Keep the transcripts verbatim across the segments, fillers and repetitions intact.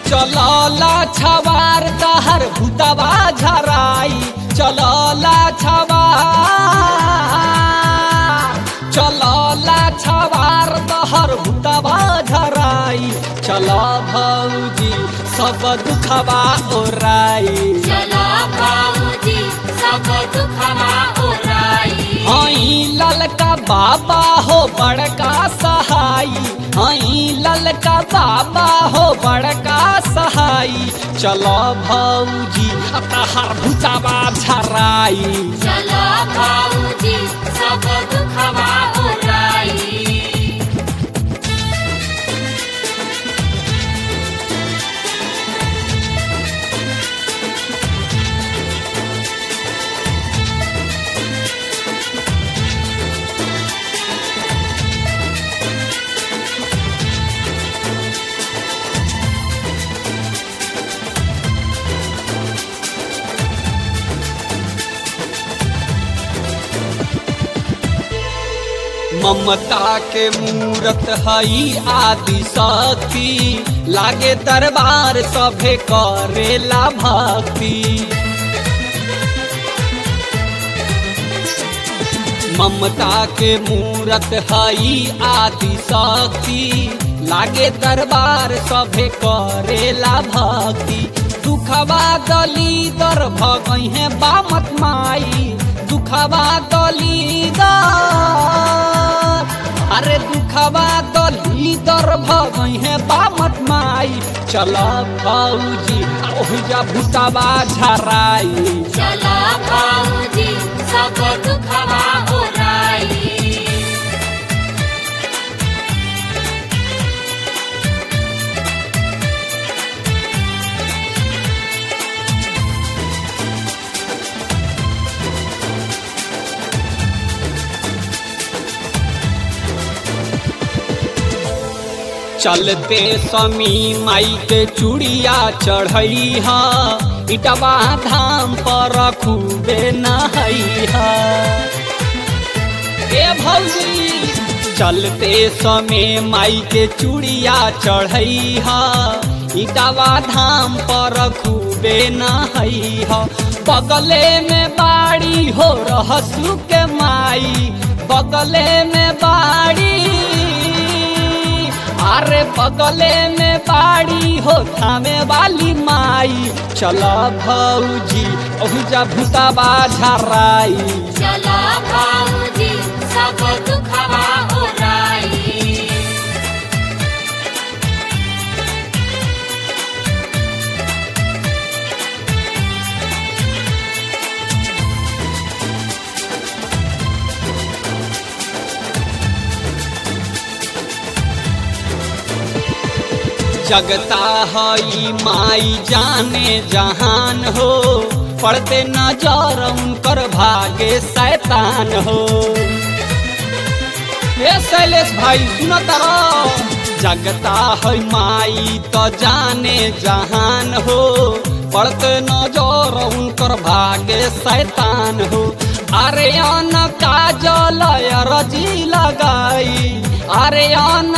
चलला छवार तहर भूतवा झराई चलला छवार चलला छवार तहर भूतवा झराई चल भौजी सब दुखवा ओराई चलो भौजी सब दुखवा ओराई हई ललका बाबा हो बड़का सहाई हई ललका बाबा हो बड़का सहाई चलो भौजी तहर भूतवा झराई चलो भौजी सब दुखवा ओराई ममता के मूरत हई आदि शक्ति लागे दरबार सभे करेला भक्ति ममता के मूरत हई आदि शक्ति लागे दरबार सभे करेला भक्ति दुखवा दलीदर भगई है बामत माई दुखवा दलीदर अरे दुखवा दलीदर भगई है बामत माई चल भौजी ओहिजा भूतवा झराई चलो भौजी सब दुखवा ओराई चलते समी माई के चूड़िया चढ़ई हा इटवा धाम पर खूबे नहई हा ए भौजी चलते समय माई के चूड़िया चढ़ई हा इटवा धाम पर खूबे नहई हा बगले में बाड़ी हो रहसु के माई बगले में बाड़ी अरे बगले में बाड़ी हो थामे वाली माई चल भौजी ओहिजा भूतवा झराई चलो भौजी सब दुखवा ओराई जगता हई माई जाने जहान हो पढ़ते नजर उनकर भागे शैतान हो ये शैलेश भाई सुनो तारा जगता हई माई तो जाने जहान हो पढ़ते नजर उनकर भागे शैतान हो अरे अन काजल रजी लगाई अरे अन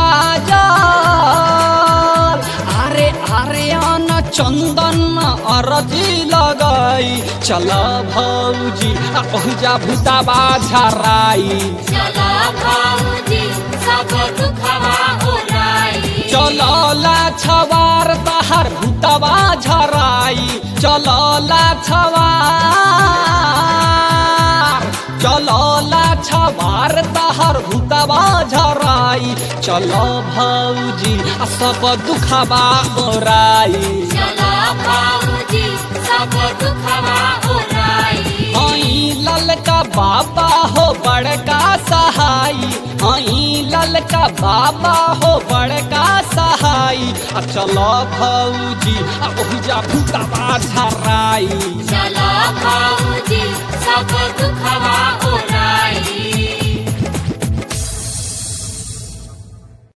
काजल अरे अरे अन चंदन अरजी लगाई चल भौजी ओहिजा भूतवा झराई चलो भौजी सब दुखवा ओराई चलला छवार तहर भूतवा झराई चलला छवार चलला छवार तहर भूतवा झराई चल भौजी सब दुखवा ओराई चलो भौजी सब दुखवा ओराई हई ललका बाबा हो बड़का सहाई हई ललका बाबा हो बड़का सहाई चल भौजी ओहिजा भूतवा झराई चलो